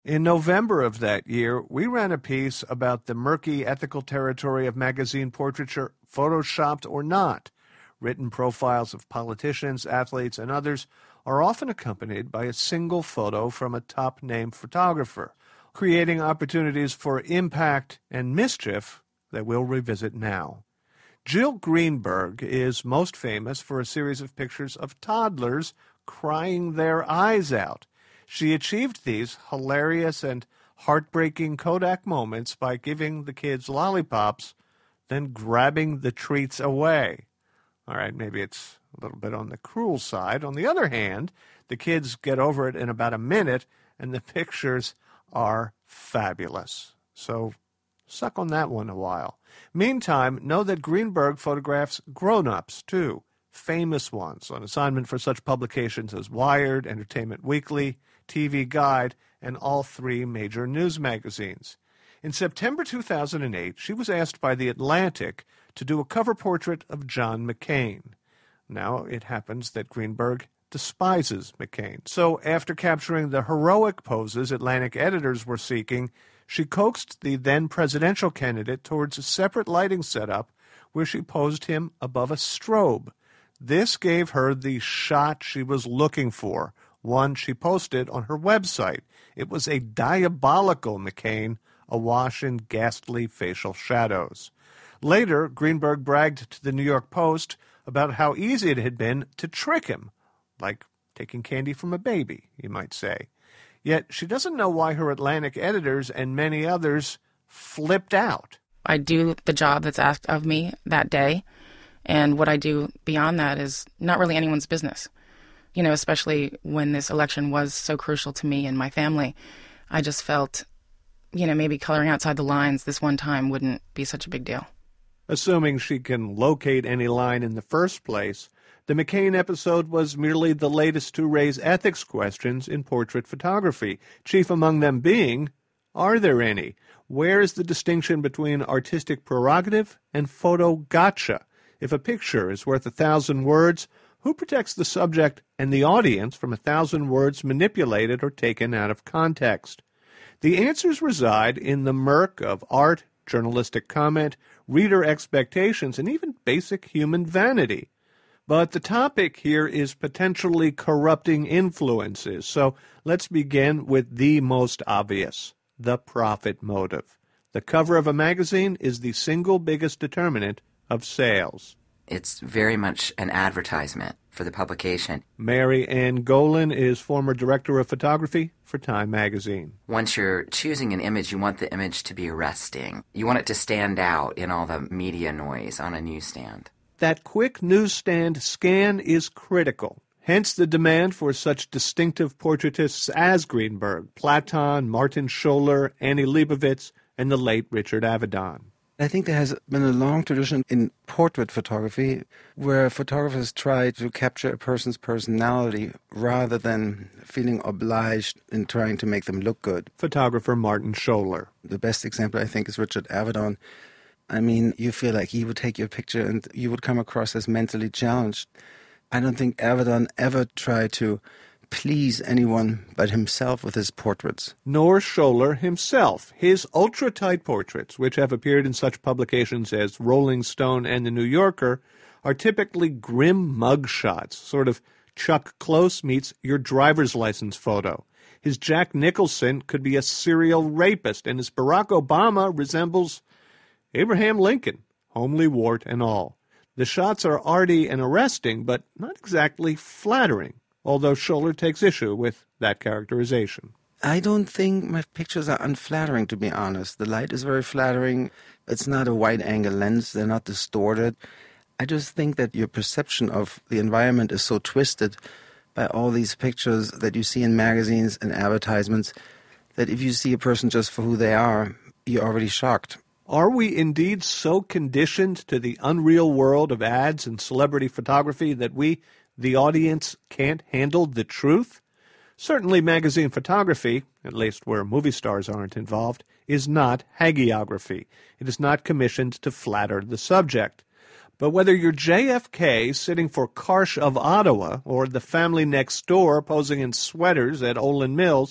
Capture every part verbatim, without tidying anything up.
In November of that year, we ran a piece about the murky ethical territory of magazine portraiture, photoshopped or not. Written profiles of politicians, athletes, and others are often accompanied by a single photo from a top-name photographer, creating opportunities for impact and mischief that we'll revisit now. Jill Greenberg is most famous for a series of pictures of toddlers crying their eyes out. She achieved these hilarious and heartbreaking Kodak moments by giving the kids lollipops, then grabbing the treats away. All right, maybe it's a little bit on the cruel side. On the other hand, the kids get over it in about a minute, and the pictures are fabulous. So suck on that one a while. Meantime, know that Greenberg photographs grown-ups, too, famous ones, on assignment for such publications as Wired, Entertainment Weekly, T V Guide, and all three major news magazines. In September two thousand eight, she was asked by The Atlantic to do a cover portrait of John McCain. Now, it happens that Greenberg despises McCain. So after capturing the heroic poses Atlantic editors were seeking, she coaxed the then presidential candidate towards a separate lighting setup where she posed him above a strobe. This gave her the shot she was looking for, one she posted on her website. It was a diabolical McCain awash in ghastly facial shadows. Later, Greenberg bragged to the New York Post about how easy it had been to trick him, like taking candy from a baby, you might say. Yet she doesn't know why her Atlantic editors and many others flipped out. I do the job that's asked of me that day, and what I do beyond that is not really anyone's business. You know, especially when this election was so crucial to me and my family. I just felt, you know, maybe coloring outside the lines this one time wouldn't be such a big deal. Assuming she can locate any line in the first place, the McCain episode was merely the latest to raise ethics questions in portrait photography, chief among them being, are there any? Where is the distinction between artistic prerogative and photo gotcha? If a picture is worth a thousand words, who protects the subject and the audience from a thousand words manipulated or taken out of context? The answers reside in the murk of art, journalistic comment, reader expectations, and even basic human vanity. But the topic here is potentially corrupting influences, so let's begin with the most obvious, the profit motive. The cover of a magazine is the single biggest determinant of sales. It's very much an advertisement for the publication. Mary Ann Golan is former director of photography for Time magazine. Once you're choosing an image, you want the image to be arresting. You want it to stand out in all the media noise on a newsstand. That quick newsstand scan is critical. Hence the demand for such distinctive portraitists as Greenberg, Platon, Martin Scholler, Annie Leibovitz, and the late Richard Avedon. I think there has been a long tradition in portrait photography where photographers try to capture a person's personality rather than feeling obliged in trying to make them look good. Photographer Martin Scholler. The best example, I think, is Richard Avedon. I mean, you feel like he would take your picture and you would come across as mentally challenged. I don't think Avedon ever tried to please anyone but himself with his portraits. Nor Scholler himself. His ultra-tight portraits, which have appeared in such publications as Rolling Stone and The New Yorker, are typically grim mug shots, sort of Chuck Close meets your driver's license photo. His Jack Nicholson could be a serial rapist, and his Barack Obama resembles Abraham Lincoln, homely wart and all. The shots are arty and arresting, but not exactly flattering, although Scholler takes issue with that characterization. I don't think my pictures are unflattering, to be honest. The light is very flattering. It's not a wide-angle lens. They're not distorted. I just think that your perception of the environment is so twisted by all these pictures that you see in magazines and advertisements that if you see a person just for who they are, you're already shocked. Are we indeed so conditioned to the unreal world of ads and celebrity photography that we, the audience, can't handle the truth? Certainly magazine photography, at least where movie stars aren't involved, is not hagiography. It is not commissioned to flatter the subject. But whether you're J F K sitting for Karsh of Ottawa or the family next door posing in sweaters at Olin Mills,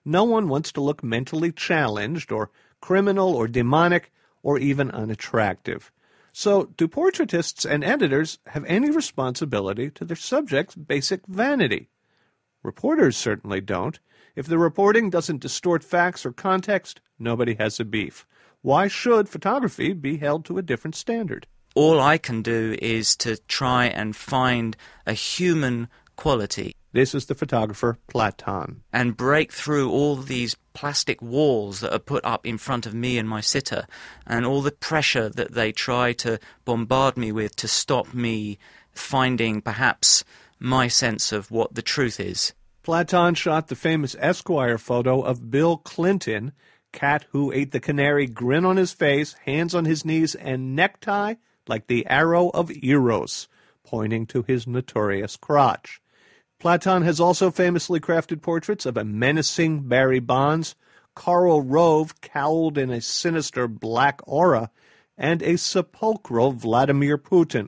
No one wants to look mentally challenged or criminal or demonic or even unattractive. So, do portraitists and editors have any responsibility to their subjects' basic vanity? Reporters certainly don't. If the reporting doesn't distort facts or context, nobody has a beef. Why should photography be held to a different standard? All I can do is to try and find a human quality. This is the photographer Platon. And break through all these plastic walls that are put up in front of me and my sitter, and all the pressure that they try to bombard me with to stop me finding perhaps my sense of what the truth is. Platon shot the famous Esquire photo of Bill Clinton, cat who ate the canary, grin on his face, hands on his knees, and necktie like the arrow of Eros, pointing to his notorious crotch. Platon has also famously crafted portraits of a menacing Barry Bonds, Karl Rove cowled in a sinister black aura, and a sepulchral Vladimir Putin.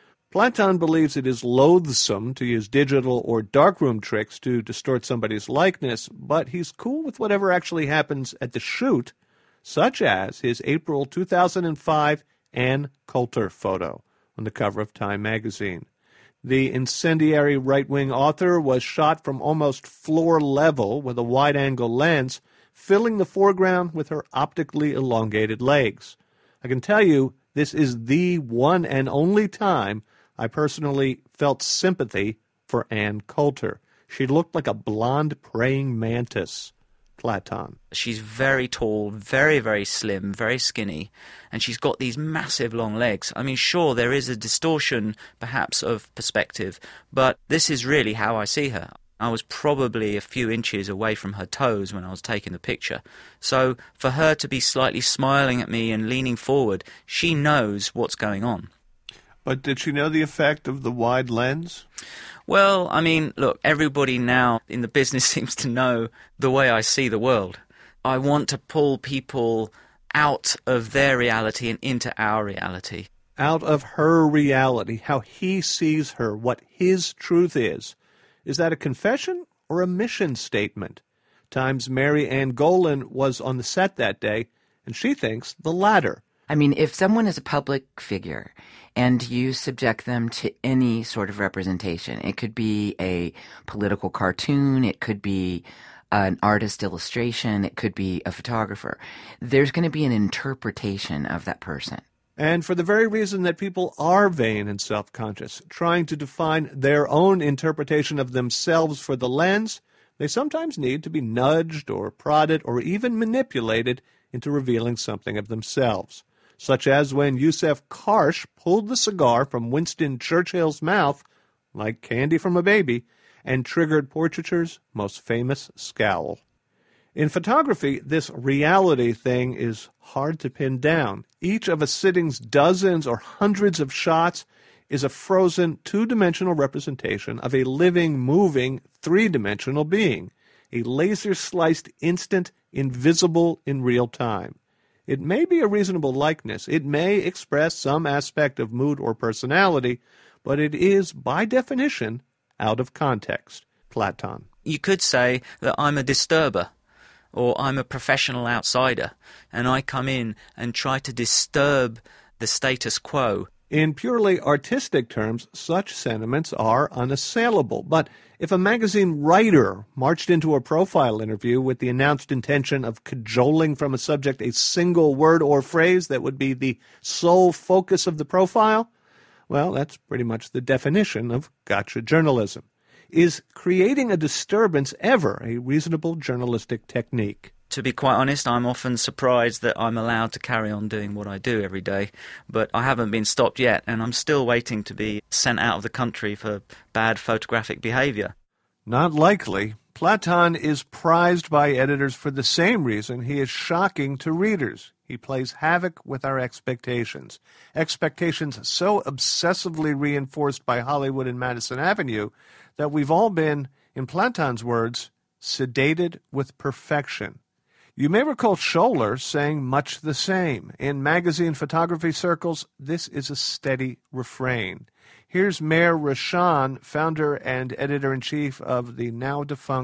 Platon believes it is loathsome to use digital or darkroom tricks to distort somebody's likeness, but he's cool with whatever actually happens at the shoot, such as his April two thousand five Ann Coulter photo on the cover of Time magazine. The incendiary right-wing author was shot from almost floor level with a wide-angle lens, filling the foreground with her optically elongated legs. I can tell you this is the one and only time I personally felt sympathy for Ann Coulter. She looked like a blonde praying mantis. Platon. She's very tall, very, very slim, very skinny, and she's got these massive long legs. I mean, sure, there is a distortion, perhaps, of perspective, but this is really how I see her. I was probably a few inches away from her toes when I was taking the picture. So for her to be slightly smiling at me and leaning forward, she knows what's going on. But did she know the effect of the wide lens? Well, I mean, look, everybody now in the business seems to know the way I see the world. I want to pull people out of their reality and into our reality. Out of her reality, how he sees her, what his truth is. Is that a confession or a mission statement? Time's Mary Ann Golan was on the set that day, and she thinks the latter. I mean, if someone is a public figure and you subject them to any sort of representation, it could be a political cartoon, it could be an artist illustration, it could be a photographer, there's going to be an interpretation of that person. And for the very reason that people are vain and self-conscious, trying to define their own interpretation of themselves for the lens, they sometimes need to be nudged or prodded or even manipulated into revealing something of themselves. Such as when Yusuf Karsh pulled the cigar from Winston Churchill's mouth, like candy from a baby, and triggered portraiture's most famous scowl. In photography, this reality thing is hard to pin down. Each of a sitting's dozens or hundreds of shots is a frozen two-dimensional representation of a living, moving, three-dimensional being, a laser-sliced instant, invisible in real time. It may be a reasonable likeness. It may express some aspect of mood or personality, but it is, by definition, out of context. Platon. You could say that I'm a disturber, or I'm a professional outsider, and I come in and try to disturb the status quo. In purely artistic terms, such sentiments are unassailable. But if a magazine writer marched into a profile interview with the announced intention of cajoling from a subject a single word or phrase that would be the sole focus of the profile, well, that's pretty much the definition of gotcha journalism. Is creating a disturbance ever a reasonable journalistic technique? To be quite honest, I'm often surprised that I'm allowed to carry on doing what I do every day, but I haven't been stopped yet, and I'm still waiting to be sent out of the country for bad photographic behavior. Not likely. Platon is prized by editors for the same reason he is shocking to readers. He plays havoc with our expectations. Expectations so obsessively reinforced by Hollywood and Madison Avenue that we've all been, in Platon's words, sedated with perfection. You may recall Scholler saying much the same. In magazine photography circles, this is a steady refrain. Here's Meir Rashan, founder and editor-in-chief of the now-defunct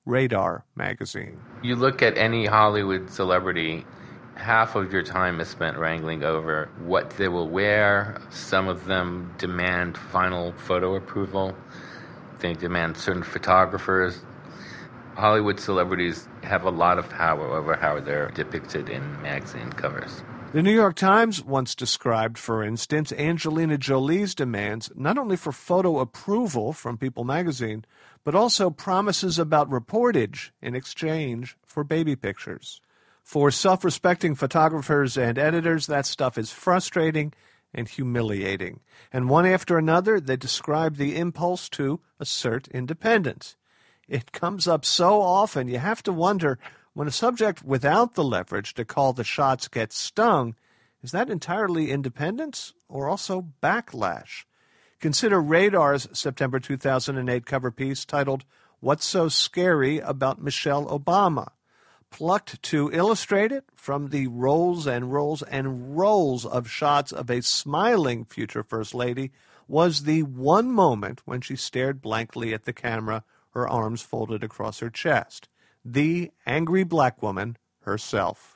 Radar magazine. You look at any Hollywood celebrity, half of your time is spent wrangling over what they will wear. Some of them demand final photo approval. They demand certain photographers. Hollywood celebrities have a lot of power over how they're depicted in magazine covers. The New York Times once described, for instance, Angelina Jolie's demands not only for photo approval from People magazine, but also promises about reportage in exchange for baby pictures. For self-respecting photographers and editors, that stuff is frustrating and humiliating. And one after another, they describe the impulse to assert independence. It comes up so often, you have to wonder, when a subject without the leverage to call the shots gets stung, is that entirely independence or also backlash? Consider Radar's September two thousand eight cover piece titled, "What's So Scary About Michelle Obama?" Plucked to illustrate it from the rolls and rolls and rolls of shots of a smiling future First Lady was the one moment when she stared blankly at the camera, her arms folded across her chest. The angry black woman herself.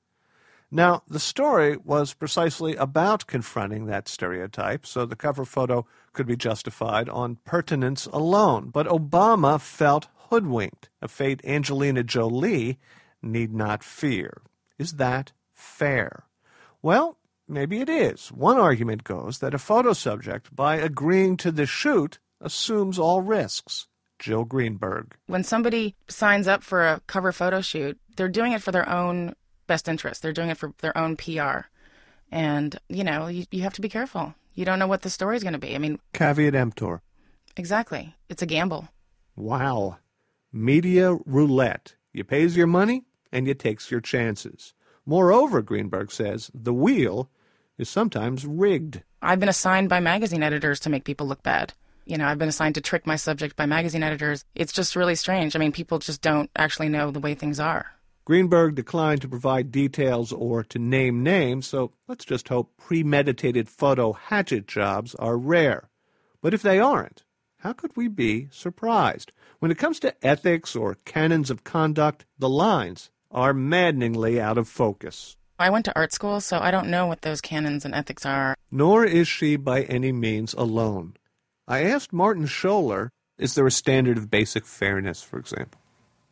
Now, the story was precisely about confronting that stereotype, so the cover photo could be justified on pertinence alone. But Obama felt hoodwinked, a fate Angelina Jolie need not fear. Is that fair? Well, maybe it is. One argument goes that a photo subject, by agreeing to the shoot, assumes all risks. Jill Greenberg. When somebody signs up for a cover photo shoot, they're doing it for their own best interest. They're doing it for their own P R. And, you know, you, you have to be careful. You don't know what the story's going to be. I mean... Caveat emptor. Exactly. It's a gamble. Wow. Media roulette. You pays your money and you takes your chances. Moreover, Greenberg says, the wheel is sometimes rigged. I've been assigned by magazine editors to make people look bad. You know, I've been assigned to trick my subject by magazine editors. It's just really strange. I mean, people just don't actually know the way things are. Greenberg declined to provide details or to name names, so let's just hope premeditated photo hatchet jobs are rare. But if they aren't, how could we be surprised? When it comes to ethics or canons of conduct, the lines are maddeningly out of focus. I went to art school, so I don't know what those canons and ethics are. Nor is she by any means alone. I asked Martin Scholer, is there a standard of basic fairness, for example?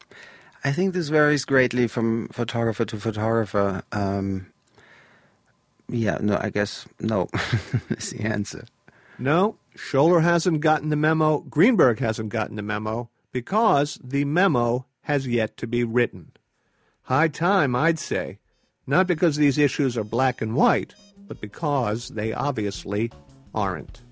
I think this varies greatly from photographer to photographer. Um, yeah, no, I guess no is the answer. No, Scholer hasn't gotten the memo, Greenberg hasn't gotten the memo, because the memo has yet to be written. High time, I'd say, not because these issues are black and white, but because they obviously aren't.